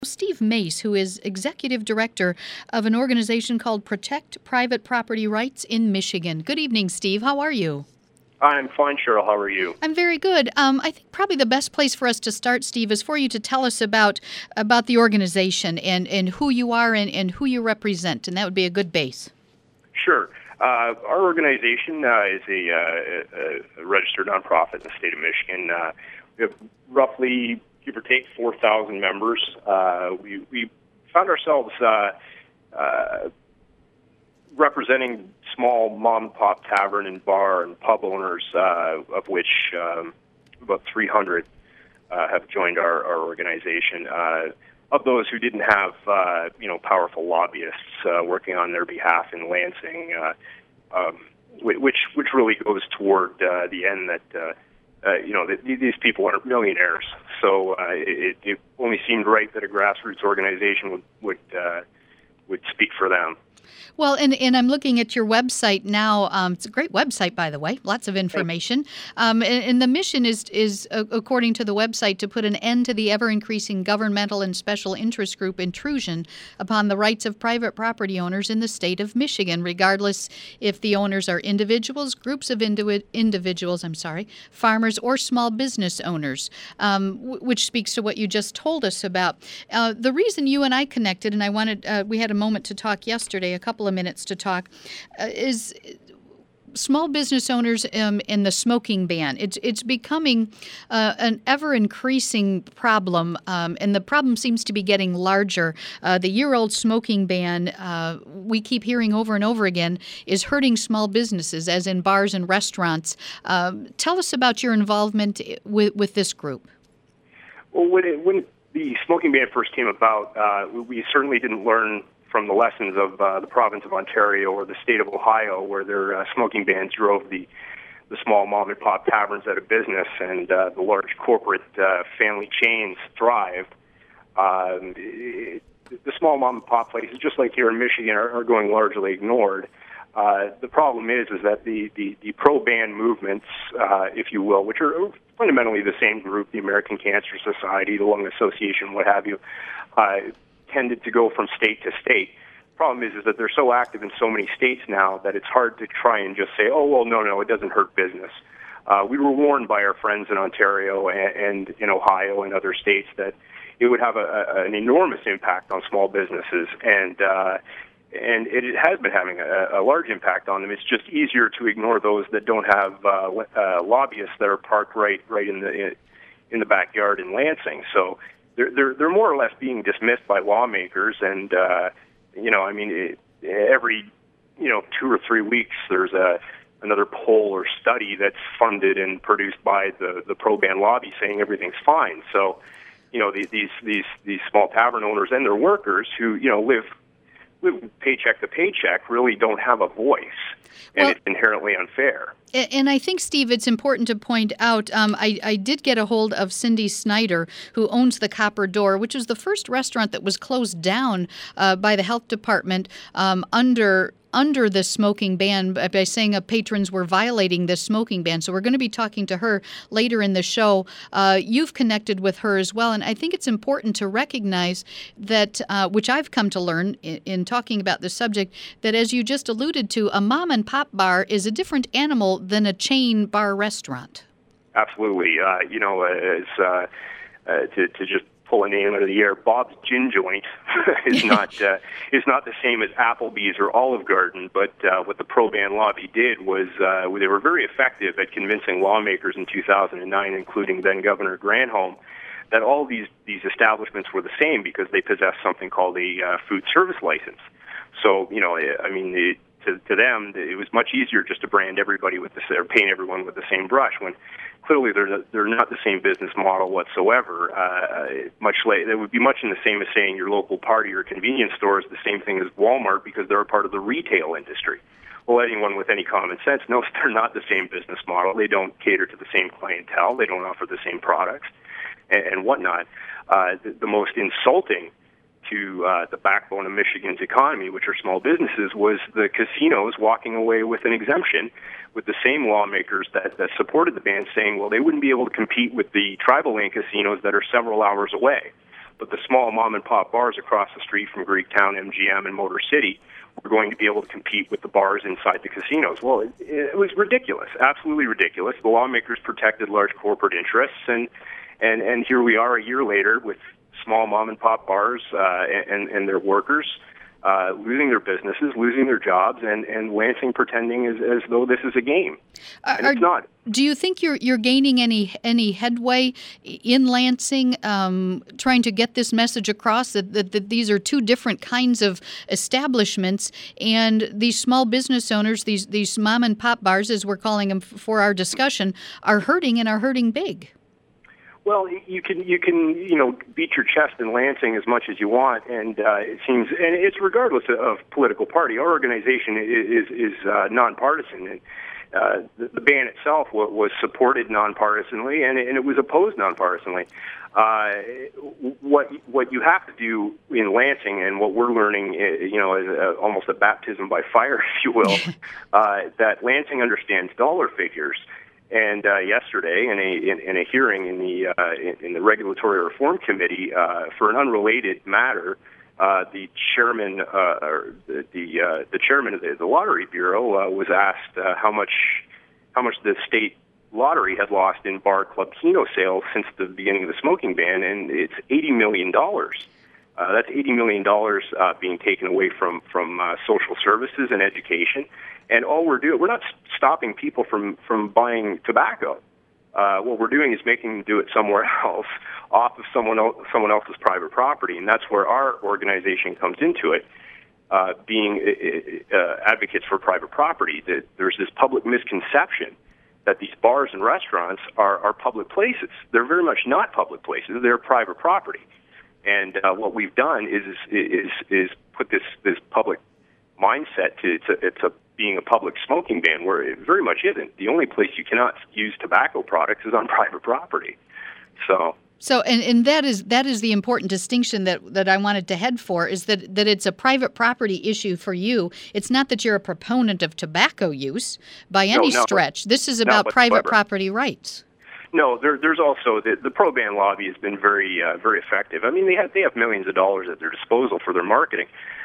Steve Mace, who is executive director of an organization called Protect Private Property Rights in Michigan. Good evening, Steve. How are you? I'm fine, Cheryl. How are you? I'm very good. I think probably the best place for us to start, Steve, is for you to tell us about the organization and who you are and who you represent, and that would be a good base. Sure. Our organization is a registered nonprofit in the state of Michigan. We have roughly, give or take, 4,000 members. We found ourselves representing small mom-and-pop tavern and bar and pub owners, of which about 300 have joined our organization. Of those who didn't have, powerful lobbyists working on their behalf in Lansing, which really goes toward the end that these people aren't millionaires. So it only seemed right that a grassroots organization would speak for them. Well, and I'm looking at your website now. It's a great website, by the way. Lots of information. And the mission is, according to the website, to put an end to the ever-increasing governmental and special interest group intrusion upon the rights of private property owners in the state of Michigan, regardless if the owners are individuals, groups of individuals, farmers, or small business owners, which speaks to what you just told us about. The reason you and I connected, and I wanted, we had a moment to talk yesterday, a couple of minutes to talk, is small business owners in the smoking ban. It's becoming an ever-increasing problem, and the problem seems to be getting larger. The year-old smoking ban, we keep hearing over and over again, is hurting small businesses, as in bars and restaurants. Tell us about your involvement with this group. Well, when the smoking ban first came about, we certainly didn't learn from the lessons of the province of Ontario or the state of Ohio, where their smoking bans drove the small mom-and-pop taverns out of business and the large corporate family chains thrived. The small mom-and-pop places, just like here in Michigan, are going largely ignored. The problem is that the pro-ban movements, if you will, which are fundamentally the same group, the American Cancer Society, the Lung Association, what have you, tended to go from state to state. The problem is that they're so active in so many states now that it's hard to try and just say, oh, well, no, it doesn't hurt business. We were warned by our friends in Ontario and in Ohio and other states that it would have an enormous impact on small businesses, and it has been having a large impact on them. It's just easier to ignore those that don't have lobbyists that are parked right in the backyard in Lansing. So they're more or less being dismissed by lawmakers, and every 2 or 3 weeks there's another poll or study that's funded and produced by the pro-ban lobby saying everything's fine. So these small tavern owners and their workers who live paycheck to paycheck really don't have a voice, and it's inherently unfair. And I think, Steve, it's important to point out, I did get a hold of Cindy Snyder, who owns the Copper Door, which is the first restaurant that was closed down by the health department under the smoking ban by saying patrons were violating this smoking ban. So we're going to be talking to her later in the show. You've connected with her as well, and I think it's important to recognize that, which I've come to learn in talking about this subject, that as you just alluded to, a mom-and-pop bar is a different animal than a chain bar restaurant. Absolutely. To just pull a name out of the air, Bob's Gin Joint is not the same as Applebee's or Olive Garden. But what the pro-ban lobby did was they were very effective at convincing lawmakers in 2009, including then Governor Granholm, that all these establishments were the same because they possessed something called a food service license. So to them, it was much easier just to brand everybody or paint everyone with the same brush, when clearly they're not the same business model whatsoever. It would be much in the same as saying your local party or convenience store is the same thing as Walmart because they're a part of the retail industry. Well, anyone with any common sense knows they're not the same business model. They don't cater to the same clientele. They don't offer the same products and whatnot. The most insulting to the backbone of Michigan's economy, which are small businesses, was the casinos walking away with an exemption with the same lawmakers that supported the ban, saying, well, they wouldn't be able to compete with the tribal land casinos that are several hours away. but the small mom-and-pop bars across the street from Greektown, MGM, and Motor City were going to be able to compete with the bars inside the casinos. Well, it was ridiculous, absolutely ridiculous. The lawmakers protected large corporate interests, and here we are a year later with small mom-and-pop bars and their workers losing their businesses, losing their jobs, and Lansing pretending as though this is a game. And it's not. Do you think you're gaining any headway in Lansing, trying to get this message across that these are two different kinds of establishments, and these small business owners, these mom and pop bars, as we're calling them for our discussion, are hurting and are hurting big? Well, you can beat your chest in Lansing as much as you want, and it seems, and it's regardless of political party. Our organization is nonpartisan, and the ban itself was supported nonpartisanly, and it was opposed nonpartisanly. What you have to do in Lansing, and what we're learning, is almost a baptism by fire, if you will, that Lansing understands dollar figures. And yesterday, in a hearing in the Regulatory Reform Committee for an unrelated matter, the chairman the chairman of the Lottery Bureau was asked how much the state lottery had lost in bar club keno sales since the beginning of the smoking ban, and it's $80 million. That's $80 million being taken away from social services and education. And all we're not stopping people from buying tobacco. What we're doing is making them do it somewhere else, off of someone else's private property, and that's where our organization comes into it, being advocates for private property. That there's this public misconception that these bars and restaurants are public places. They're very much not public places. They're private property. And what we've done is put this public mindset to being a public smoking ban, where it very much isn't. The only place you cannot use tobacco products is on private property. So and that is the important distinction that I wanted to head for, is that it's a private property issue for you. It's not that you're a proponent of tobacco use by any stretch. This is about private property rights. No, there's also the pro-ban lobby has been very effective. I mean, they have millions of dollars at their disposal for their marketing.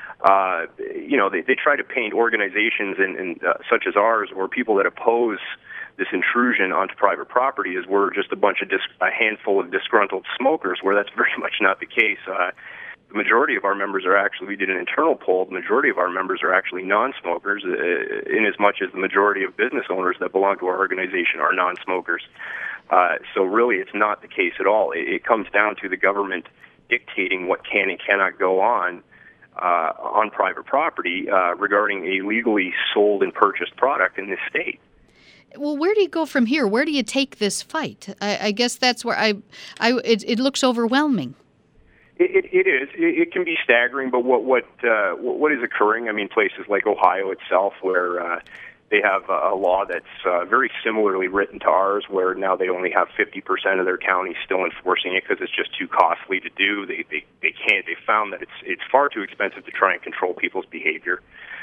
They try to paint organizations and such as ours, or people that oppose this intrusion onto private property, as we're just a handful of disgruntled smokers, where that's very much not the case. The majority of our members are actually, we did an internal poll, the majority of our members are actually non-smokers, in as much as the majority of business owners that belong to our organization are non-smokers. So really, it's not the case at all. It comes down to the government dictating what can and cannot go on private property regarding a legally sold and purchased product in this state. Well, where do you go from here? Where do you take this fight? I guess that's where it looks overwhelming. It is. It can be staggering, but what is occurring? I mean, places like Ohio itself, where they have a law that's very similarly written to ours, where now they only have 50% of their counties still enforcing it because it's just too costly to do. They can't. They found that it's far too expensive to try and control people's behavior.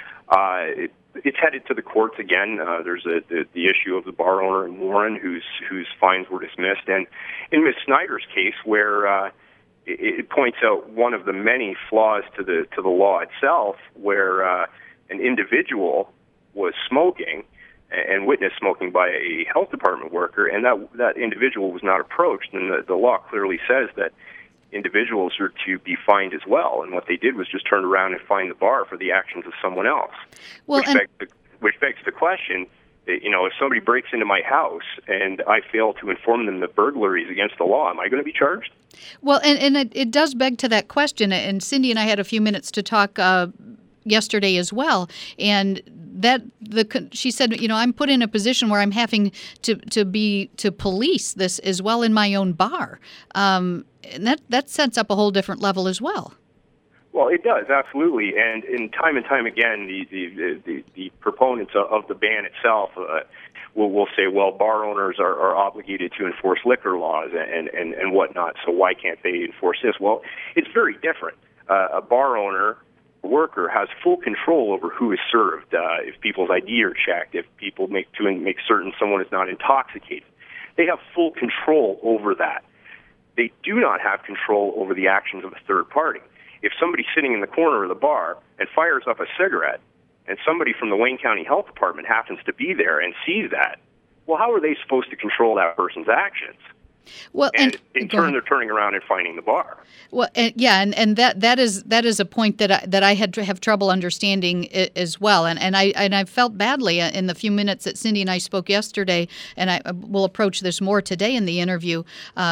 It's headed to the courts again. There's the issue of the bar owner in Warren whose fines were dismissed, and in Ms. Snyder's case, where it points out one of the many flaws to the law itself, where an individual was smoking and witnessed smoking by a health department worker, and that individual was not approached. And the law clearly says that individuals are to be fined as well. And what they did was just turn around and fine the bar for the actions of someone else. Well, which begs the question, if somebody breaks into my house and I fail to inform them that burglary is against the law, am I going to be charged? Well, and it does beg to that question. And Cindy and I had a few minutes to talk yesterday as well, and she said, I'm put in a position where I'm having to police this as well in my own bar, and that sets up a whole different level as well. Well, it does, absolutely, and time again, the proponents of the ban itself will say, well, bar owners are obligated to enforce liquor laws and whatnot, so why can't they enforce this? Well, it's very different. A bar owner worker has full control over who is served, if people's ID are checked, if people make certain someone is not intoxicated. They have full control over that. they do not have control over the actions of a third party. If somebody's sitting in the corner of the bar and fires up a cigarette, and somebody from the Wayne County Health Department happens to be there and sees that, well, how are they supposed to control that person's actions? Well, and in turn, they're turning around and finding the bar. Well, and that is a point that I had to have trouble understanding as well, and I felt badly in the few minutes that Cindy and I spoke yesterday, and I will approach this more today in the interview.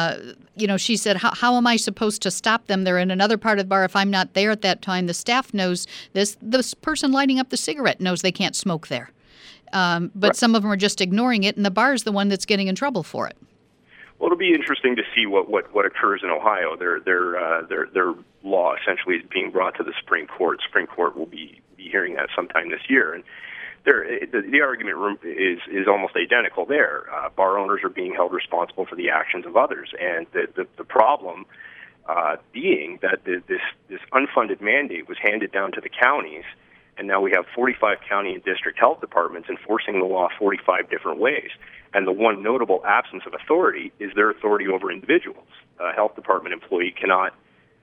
She said, "How am I supposed to stop them? They're in another part of the bar. If I'm not there at that time, the staff knows this. This person lighting up the cigarette knows they can't smoke there, but right. Some of them are just ignoring it, and the bar is the one that's getting in trouble for it." Well, it'll be interesting to see what occurs in Ohio. Their law essentially is being brought to the Supreme Court. Supreme Court will be hearing that sometime this year, and the argument is almost identical there. Bar owners are being held responsible for the actions of others, and the problem being that this unfunded mandate was handed down to the counties, and now we have 45 county and district health departments enforcing the law 45 different ways. And the one notable absence of authority is their authority over individuals. A health department employee cannot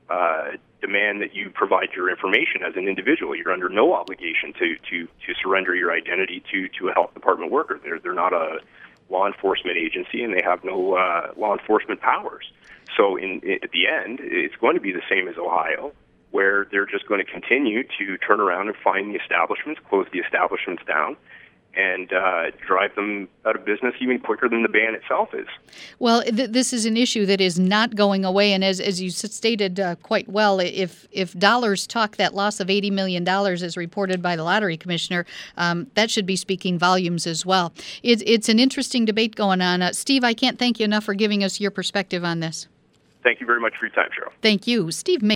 demand that you provide your information as an individual. You're under no obligation to surrender your identity to a health department worker. They're not a law enforcement agency, and they have no law enforcement powers. So at the end, it's going to be the same as Ohio, where they're just going to continue to turn around and find the establishments, close the establishments down, and drive them out of business even quicker than the ban itself is. Well, this is an issue that is not going away, and as you stated quite well, if dollars talk, that loss of $80 million as reported by the lottery commissioner, that should be speaking volumes as well. It's an interesting debate going on. Steve, I can't thank you enough for giving us your perspective on this. Thank you very much for your time, Cheryl. Thank you. Steve